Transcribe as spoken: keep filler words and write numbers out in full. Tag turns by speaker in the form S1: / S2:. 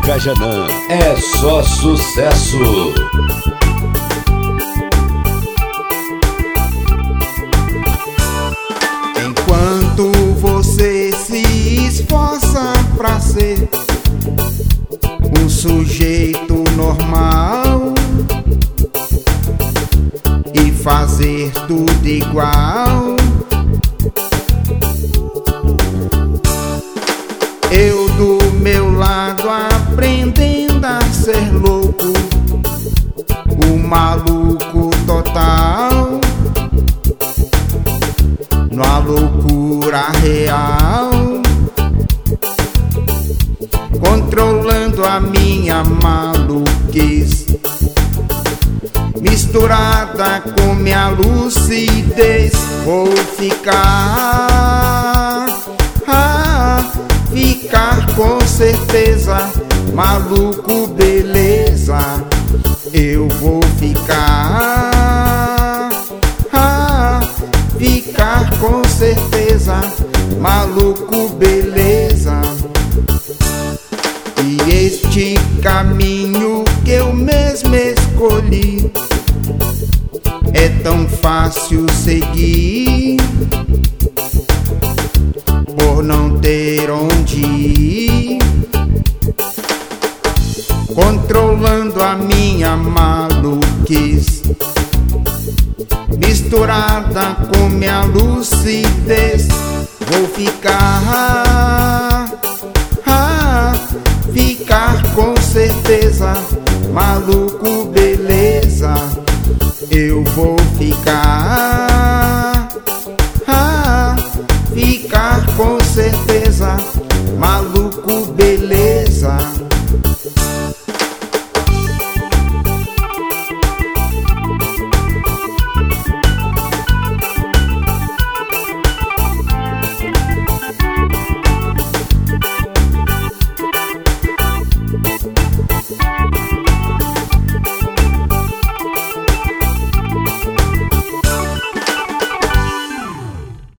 S1: Cajamã é só sucesso.
S2: Enquanto você se esforça pra ser um sujeito normal e fazer tudo igual, eu do meu lado aprendendo a ser louco, o maluco total, na loucura real, controlando a minha maluquice, misturada com minha lucidez. Vou ficar, ah, ficar com certeza, maluco, beleza. Eu vou ficar, ah, ficar com certeza, maluco, beleza. E este caminho que eu mesmo escolhi é tão fácil seguir, por não ter onde ir, controlando a minha maluquice, misturada com minha lucidez. Vou ficar, ah, ficar com certeza, maluco, beleza. Eu vou ficar,